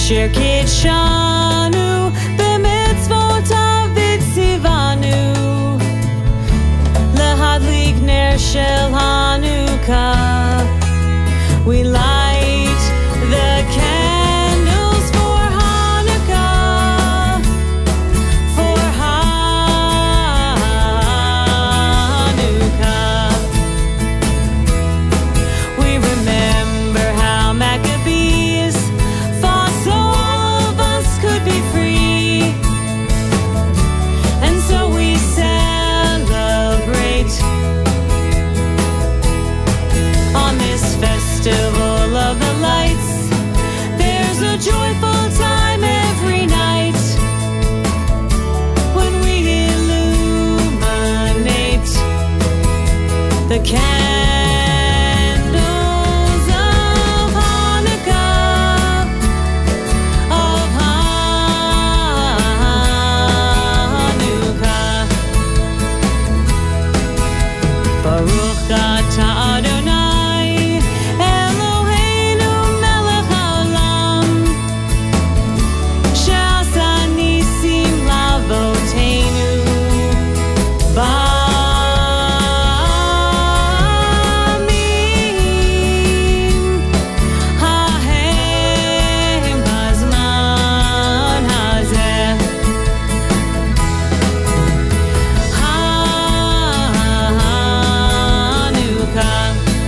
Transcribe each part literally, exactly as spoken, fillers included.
Shirkit Shanu, b'mitzvot avitzivanu, lehadlik ner shel Hanukkah. We light the candles for Hanukkah, for Hanukkah. We remember how Maccabees fought so all of us could be free, and so we celebrate on this festival of the lights. There's a joyful time every night when we illuminate the candles of Hanukkah, of Hanukkah. Baruch atah Adonai Eloheinu melech haolam, she'asa nisim lavoteinu ba'amim hahem bazman hazeh. Hanukkah,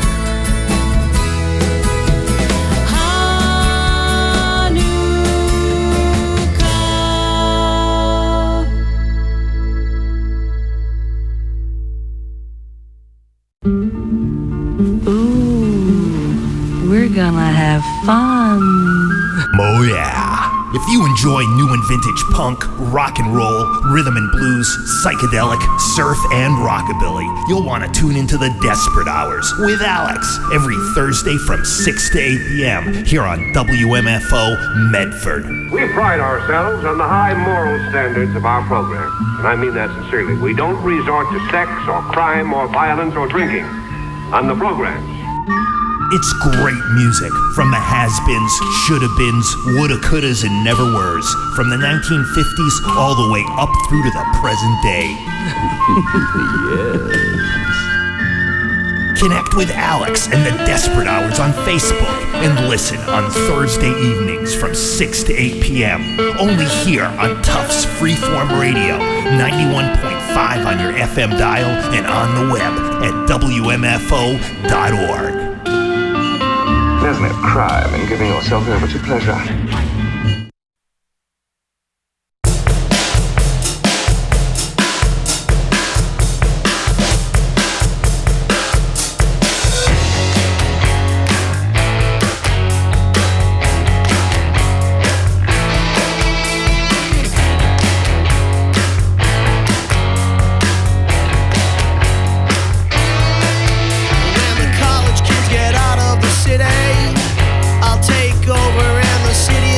Ooh, we're gonna have fun. Oh yeah! If you enjoy new and vintage punk, rock and roll, rhythm and blues, psychedelic, surf, and rockabilly, you'll want to tune into the Desperate Hours with Alex every Thursday from six to eight p.m. here on W M F O Medford. We pride ourselves on the high moral standards of our program, and I mean that sincerely. We don't resort to sex or crime or violence or drinking on the programs. It's great music from the has-beens, shoulda-beens, woulda, couldas, and never-weres, from the nineteen fifties all the way up through to the present day. Yes. Connect with Alex and the Desperate Hours on Facebook and listen on Thursday evenings from six to eight p.m. only here on Tufts Freeform Radio, ninety-one point five on your F M dial and on the web at W M F O dot org. There's no crime in giving yourself over to pleasure. I'll take over and the city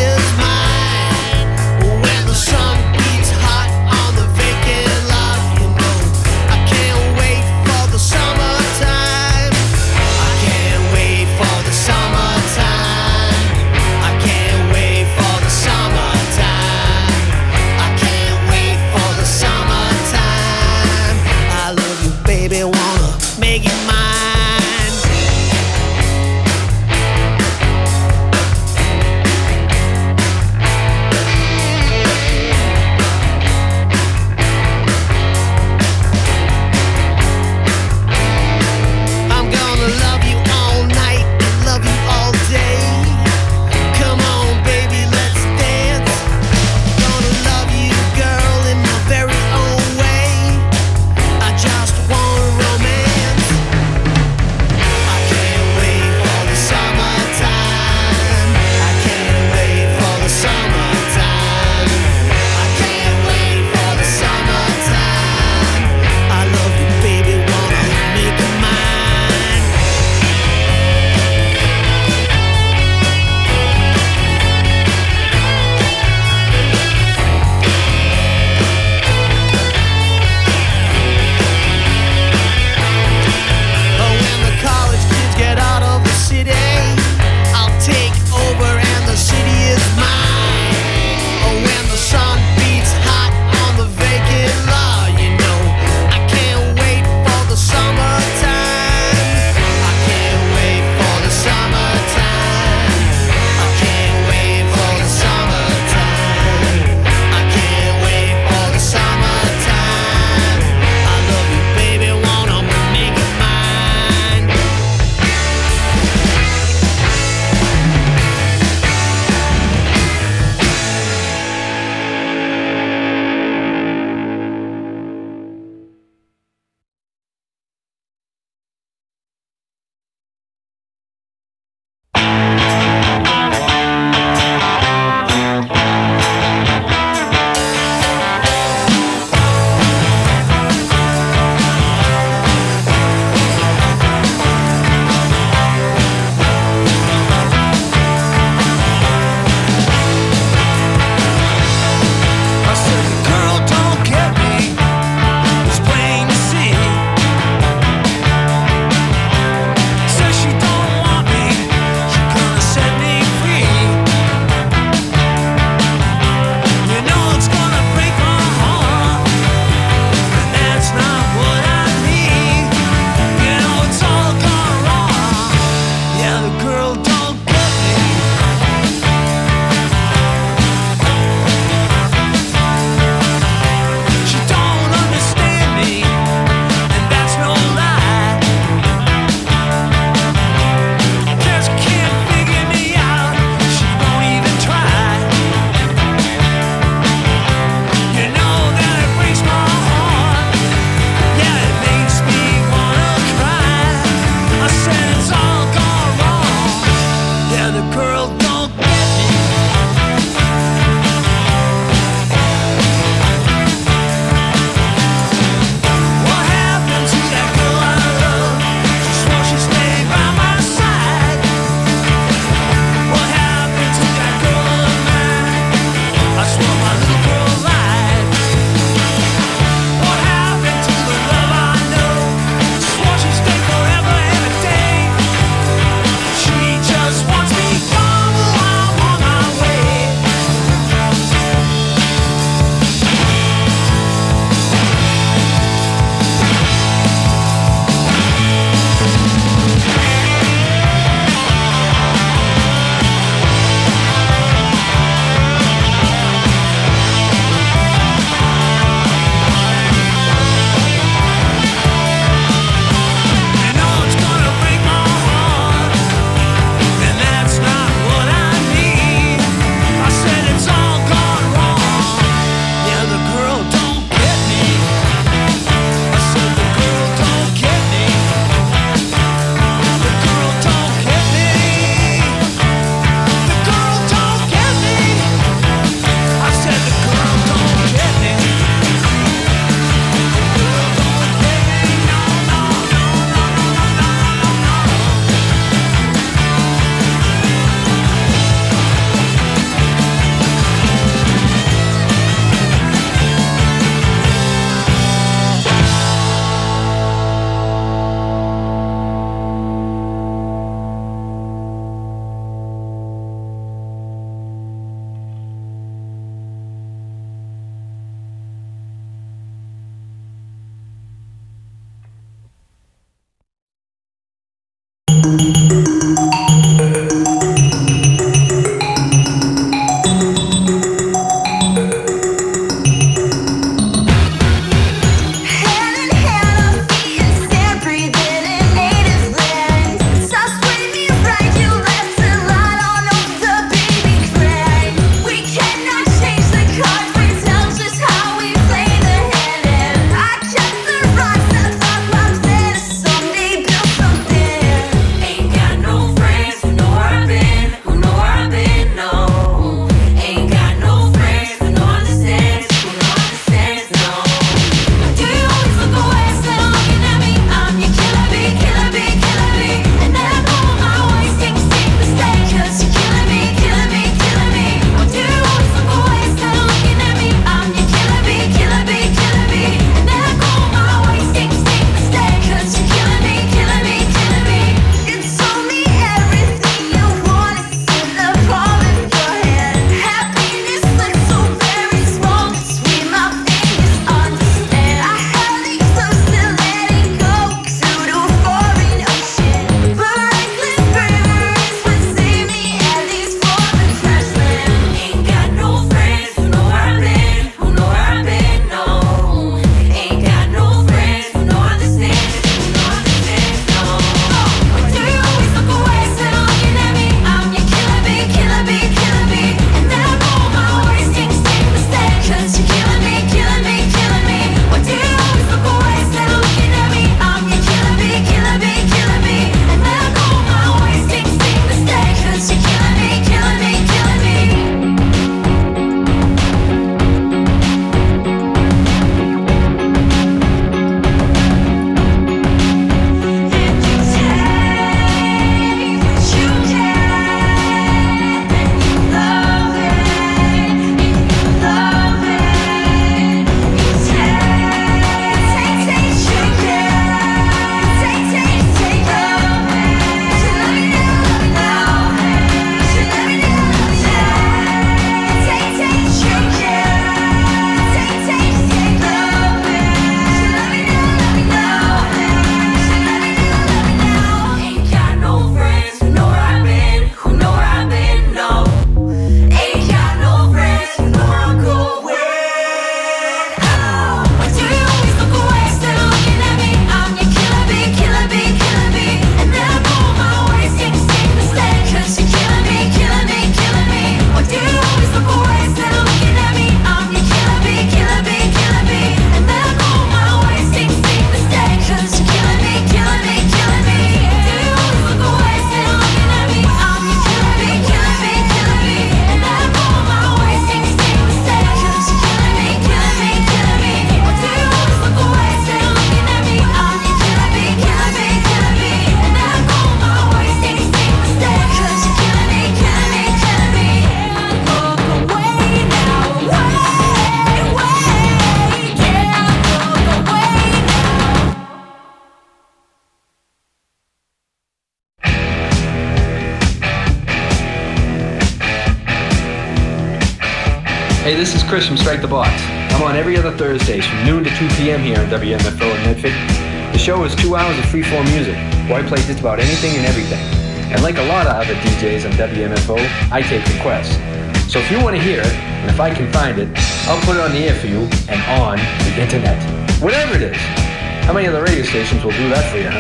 Hey, this is Chris from Strike the Box. I'm on every other Thursdays from noon to two p m here on W M F O in Medford. The show is two hours of freeform music, where I play just about anything and everything. And like a lot of other D Js on W M F O, I take requests. So if you want to hear it, and if I can find it, I'll put it on the air for you and on the internet. Whatever it is. How many other radio stations will do that for you,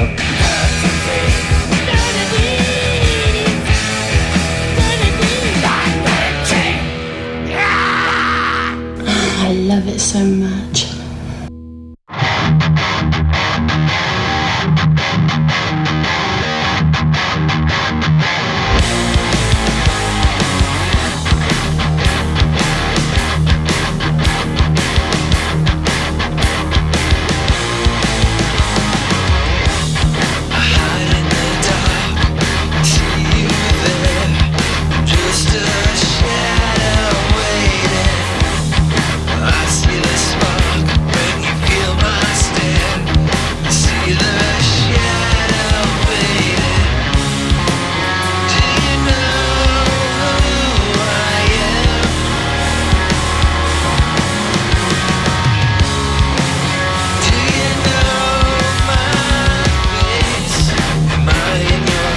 huh? I love it so much. Am I in your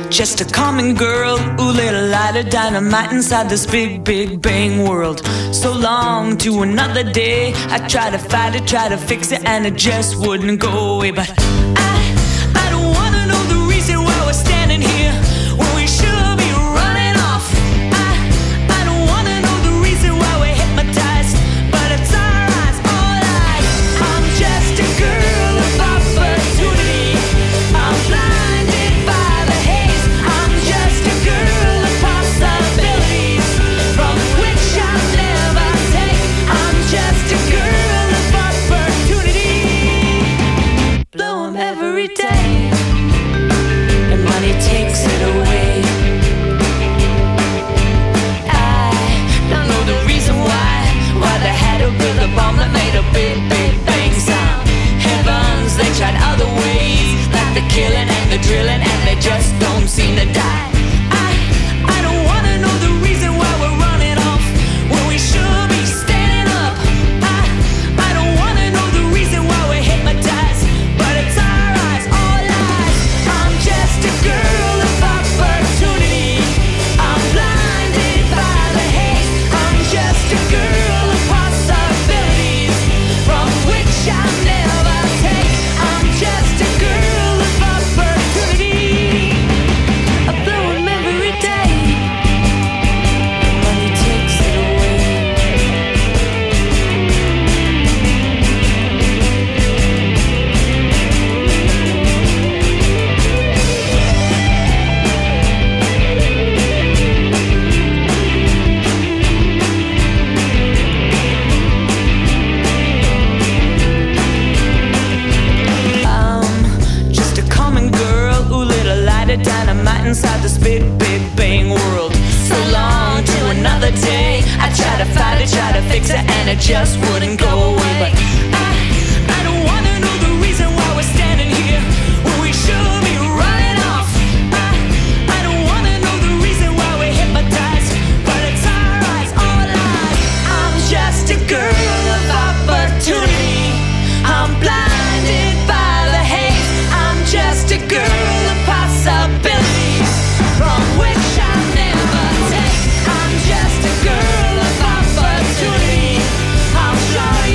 Just a common girl who lit a light of dynamite inside this big, big bang world. So long to another day. I tried to fight it, tried to fix it, and it just wouldn't go away. But I, I don't wanna know the reason why we're standing here when we should be running off. I, I don't wanna know the reason why we're hypnotized, but it's our eyes, all eyes. I'm just a girl of opportunity. I'm blinded by the haze. I'm just a girl of possibilities from which I'll never take. I'm just a girl of opportunity. Blow 'em every day, and money takes it away. I don't know the reason why, why they had to build a bomb that made a big, big bang sound. Heavens, they tried other ways, like the killing and the drilling, and they just don't seem to die. I, I don't wanna know the reason why we're running off when we should be standing up. I, I don't wanna know the reason why we're hypnotized, but it's our eyes, all eyes. I'm just a girl of opportunity. I'm blinded by the haze. I'm just a girl of possibilities from which I'll never take. I'm just a girl of opportunity. I blow 'em every day. Money takes it away. I'm just a common girl who lit a light of dynamite inside this big, big bang world. So long to another day. I tried to fight it, tried to fix it, and it just wouldn't go away. But I, I don't wanna know the reason why we're standing here when we should be running off. I, I don't wanna know the reason why we're hypnotized, but it's our eyes, all eyes. I'm just a girl of opportunity. I'm blinded by the haze. I'm just a girl of possibilities from which I'll never take. I'm just a girl of opportunity. I'm sure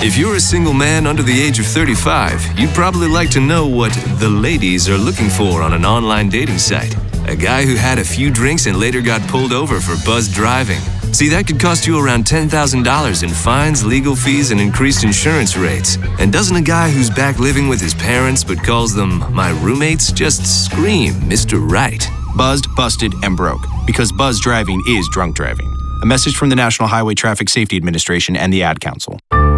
If you're a single man under the age of thirty-five, you'd probably like to know what the ladies are looking for on an online dating site. A guy who had a few drinks and later got pulled over for buzzed driving. See, that could cost you around ten thousand dollars in fines, legal fees, and increased insurance rates. And doesn't a guy who's back living with his parents but calls them my roommates just scream Mister Right? Buzzed, busted, and broke. Because buzzed driving is drunk driving. A message from the National Highway Traffic Safety Administration and the Ad Council.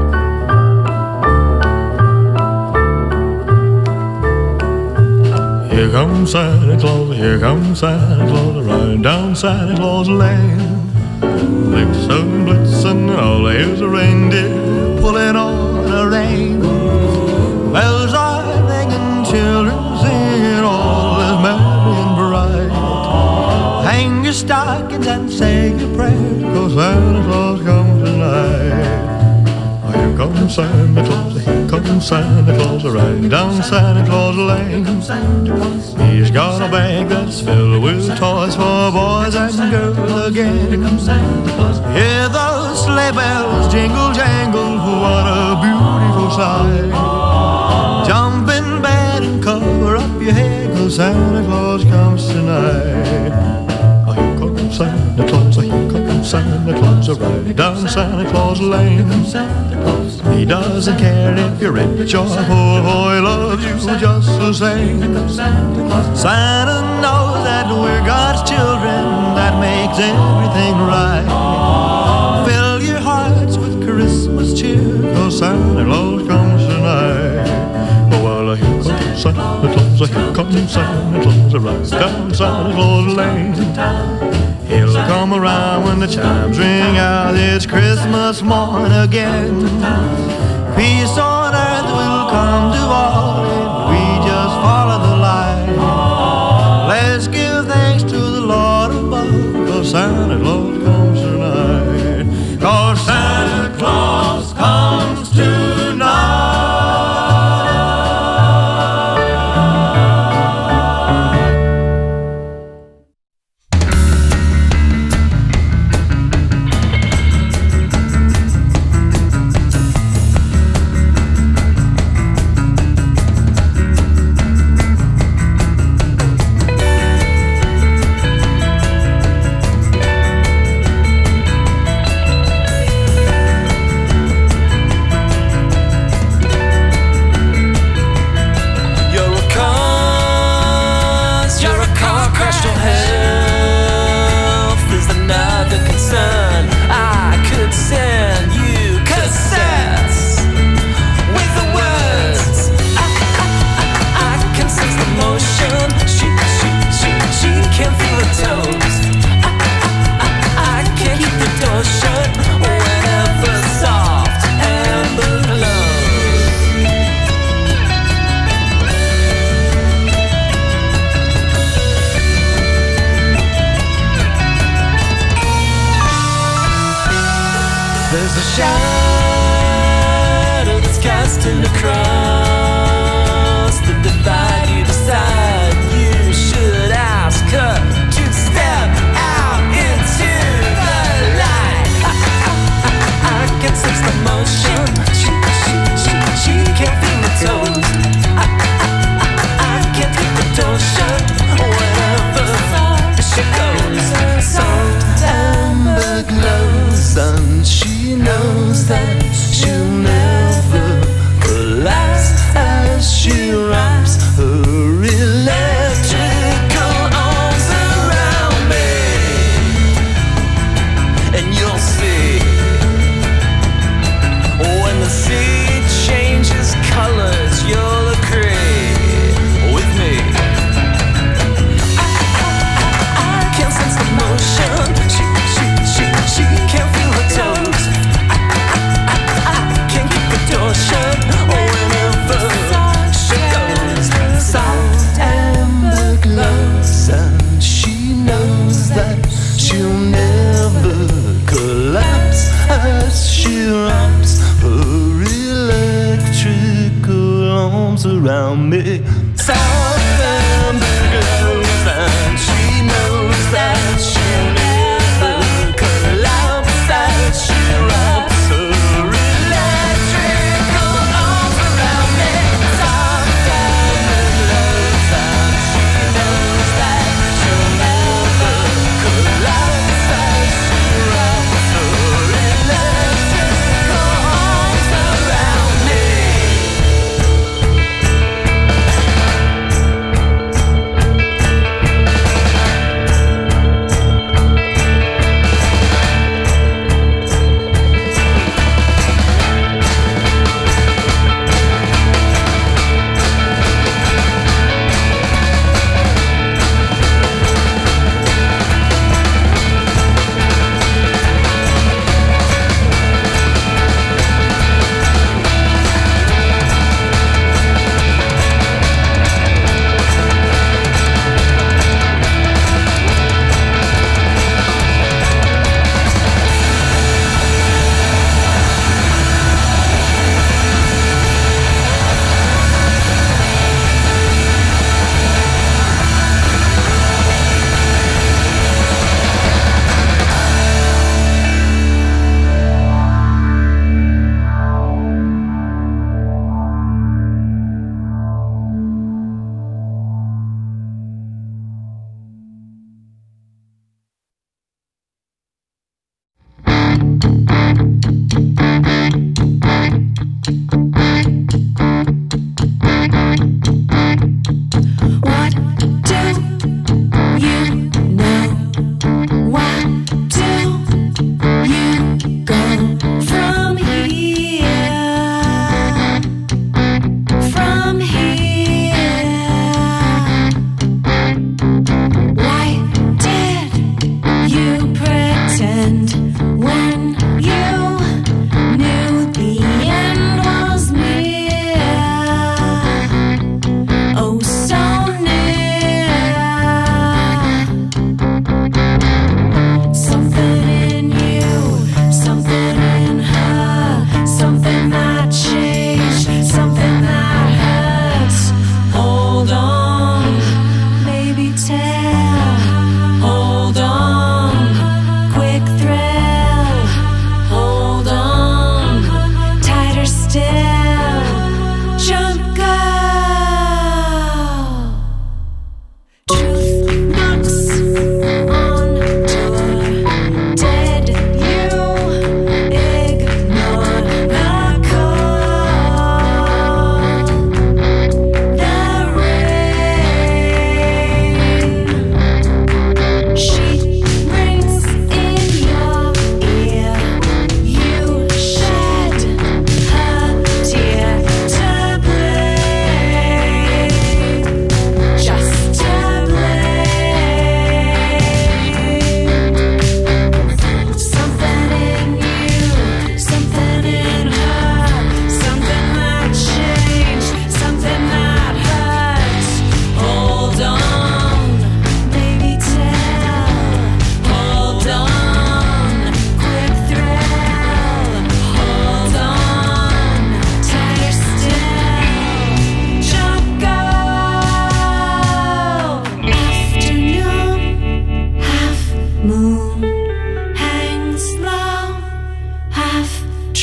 Here comes Santa Claus, here comes Santa Claus, riding down Santa Claus Lane. Blitzen, blitzen, all here's a reindeer pulling on a rein. Bells are ringing, children singing, all is merry and bright. Hang your stockings and say your prayers, 'cause Santa Claus comes tonight. Here comes Santa Claus, here comes Santa Claus, riding down Santa Claus Lane. He's got a bag that's filled with toys for boys and girls again. Hear those sleigh bells jingle jangle, what a beautiful sight. Jump in bed and cover up your head, 'cause Santa Claus comes tonight. Here comes Santa Claus, here comes Santa Claus, riding down Santa Claus Lane. He doesn't care if you're rich or poor, oh, he loves you just the same. Santa knows that we're God's children, that makes everything right. Fill your hearts with Christmas cheer, 'cause Santa Claus comes tonight. Oh, well, here comes Santa Claus, here comes Santa Claus, right down Santa Claus Lane. He'll come around when the chimes ring out, it's Christmas morn again. Peace on earth will come to all if we just follow the light. Let's give thanks to the Lord above, 'cause Santa Claus comes tonight. 'Cause Santa Claus comes tonight. There's a shadow that's casting across the divide. You decide you should ask her to step out into the light. I, I, I, I can sense the motion. She, she, she, she can't feel the toes. I, I, I, I can't keep the door shut whenever she goes. Salt and the glows and she knows that she'll never collapse as she wraps her electrical arms around me. And you'll see when the sea changes colors, you'll agree with me. I, I, I, I can sense the motion. She, she, she, she can't feel her toes. Shut whenever she goes. Salt and the gloves, and she knows that she'll never collapse as she wraps her electrical arms around me. Salt and the gloves, and she knows that she'll never collapse as she wraps her electrical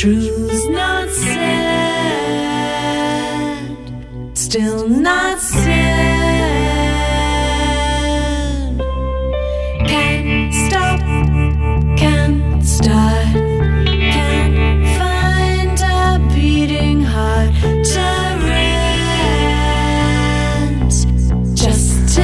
Truths not said, still not said. Can't stop, can't start, can't find a beating heart to rent, just to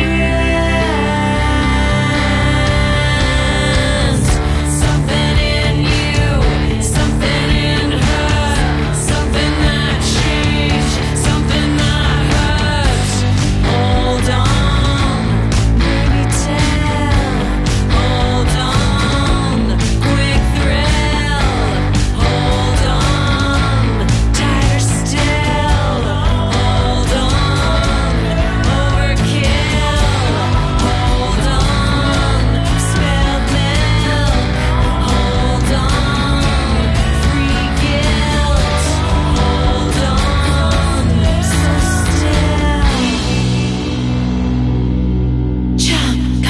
rent. Something in you, something in her, something that changed, something that hurts. Hold on, baby, tell. Hold on, quick thrill. Hold on, tighter still. Hold on, overkill. Hold on, spilled milk. Hold on, free guilt. Hold on, so still. Jump.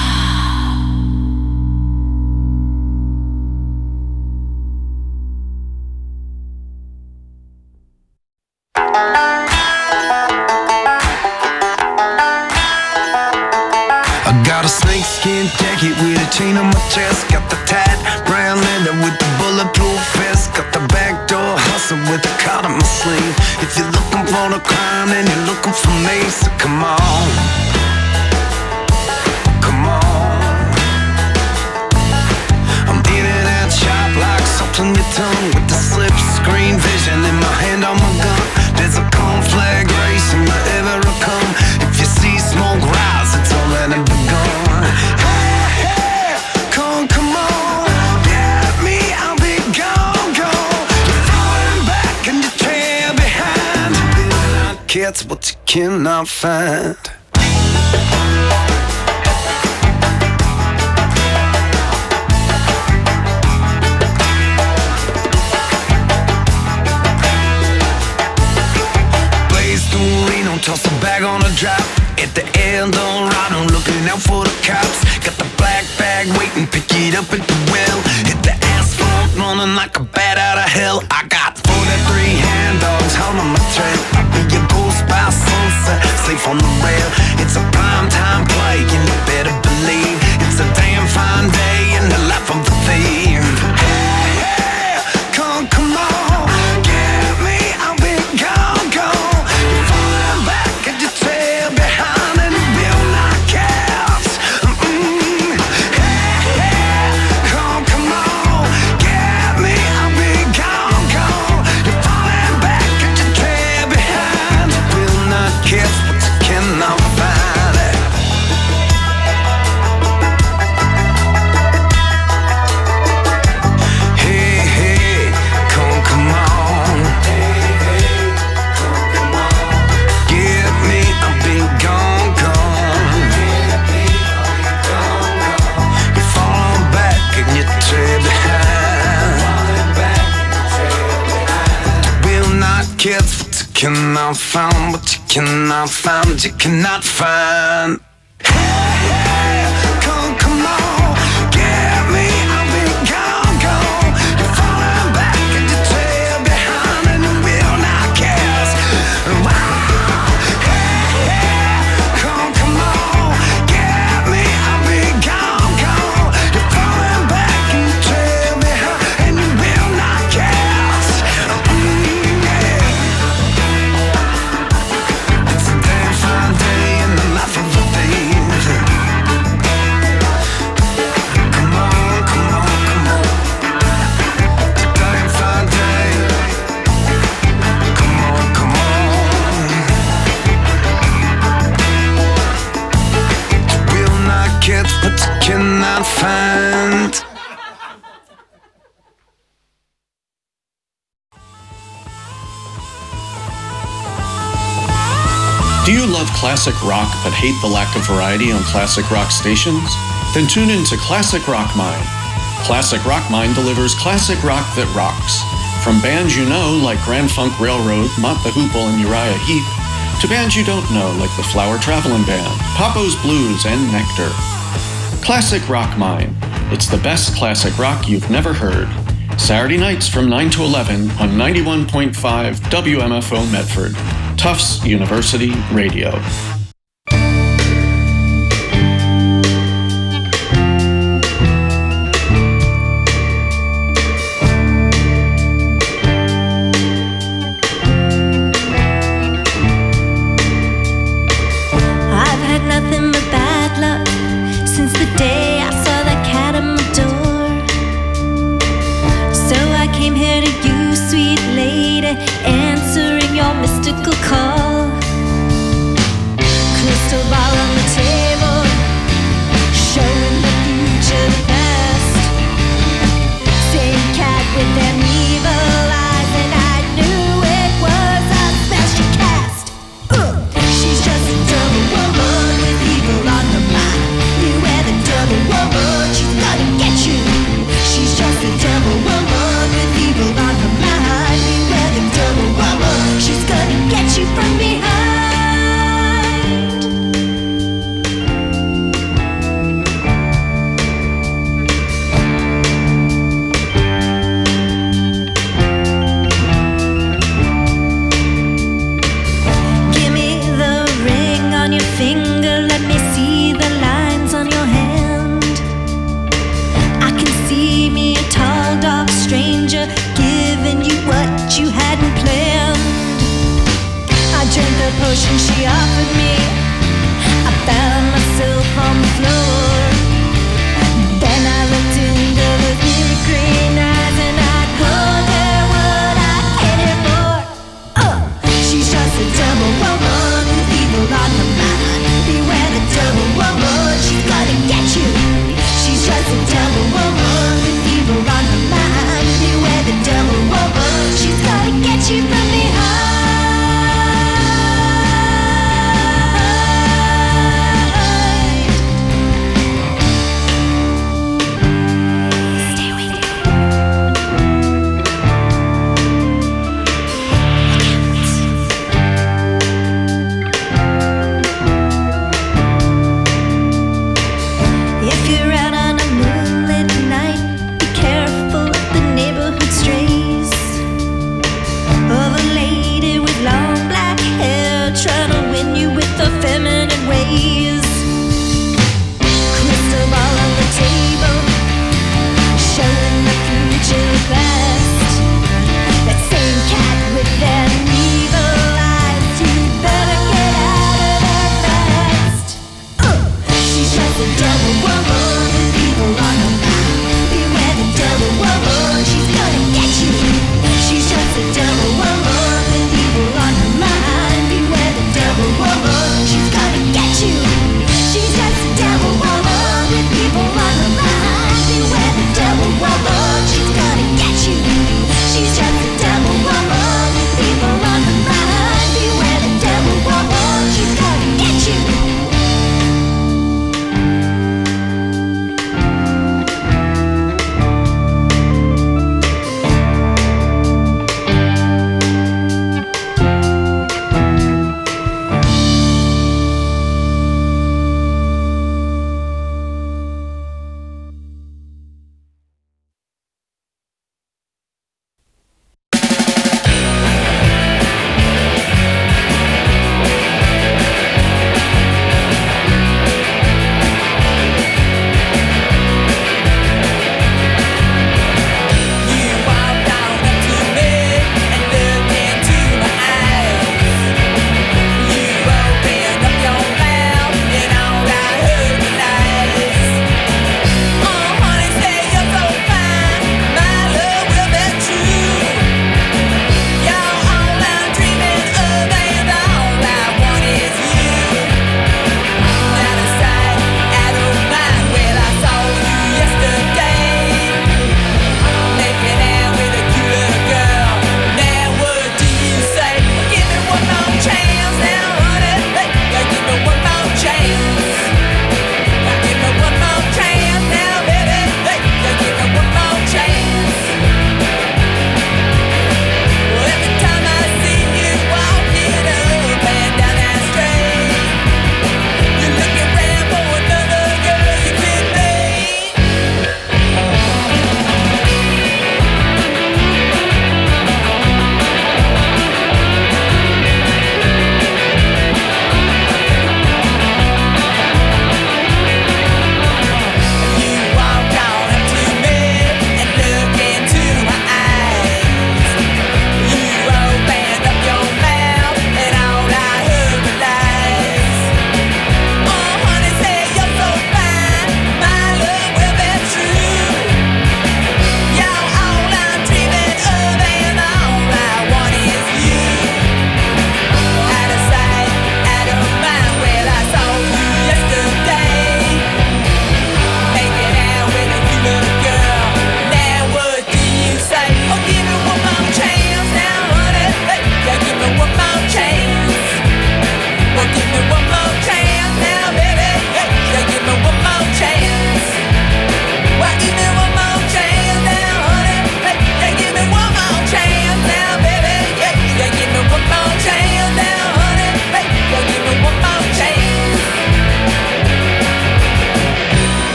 I got a snakeskin jacket with a chain on my chest. Got the tight brown leather with the bulletproof vest. Got the backdoor hustle with the card on my sleeve. If you're looking for the crime, then you're looking for me. So come on, come on. I'm in and out sharp like salt on your tongue, with the slip screen vision in my hand on my gun. There's a conflagration wherever I come. If you see smoke rise, it's already begun. Hey, hey, come, come on, get me, I'll be gone, gone. You're falling back and you trail behind. You will not catch what you cannot find. Blaze through Reno, toss a bag on a drop. At the El Dorado, looking out for the cops. Got the black bag waiting, pick it up at the well. Hit the asphalt, running like a bat out of hell. I got forty-three hand dogs holding my trail. I'll be your ghost by sunset, safe on the rail. It's a prime time play, and you better believe it's a damn fine day in the life of the thief. Hey, hey, come, come on, get me, I'll be gone, gone. You're falling back and you trail behind, and you will not catch. Mm-mm. Hey, hey, come, come on, get me, I'll be gone, gone. You're falling back and you trail behind, you will not catch what you cannot find. Hey, hey, come, come on. Get me, I'll be gone, gone. You fall back and you trail behind. You will not catch what you cannot find, what you cannot find, what you cannot find. Hey, hey, come, come on, get me, I'll be gone, gone. You're falling back and you trail behind, and you will not catch. Wow. Hey, hey, come, come on, get me, I'll be gone, gone. You're falling back and you trail behind, and you will not catch. Mm, yeah. It's a damn fine day in the life of a thief. Come on, come on, come on. It's a damn fine day. Come on, come on. You will not catch what you cannot find. Do you love classic rock but hate the lack of variety on classic rock stations? Then tune in to Classic Rock Mine. Classic Rock Mine delivers classic rock that rocks. From bands you know like Grand Funk Railroad, Mott the Hoople, and Uriah Heep, to bands you don't know like the Flower Traveling Band, Papo's Blues, and Nectar. Classic Rock Mine. It's the best classic rock you've never heard. Saturday nights from nine to eleven on ninety-one point five W M F O Medford, Tufts University Radio.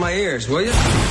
my ears, will you?